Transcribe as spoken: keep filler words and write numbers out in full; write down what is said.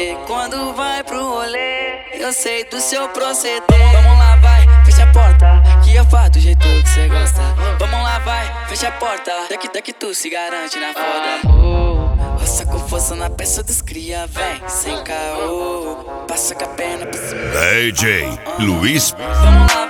você quando vai pro rolê. Eu sei do seu proceder. Vamos lá, vai, fecha a porta, que eu faço do jeito que cê gosta. Vamos lá, vai, fecha a porta, daqui daqui tu se garante na foda. Roça com força na peça dos cria, vem, sem caô. Passa com a perna por cima. D J Luiz. Vamos lá,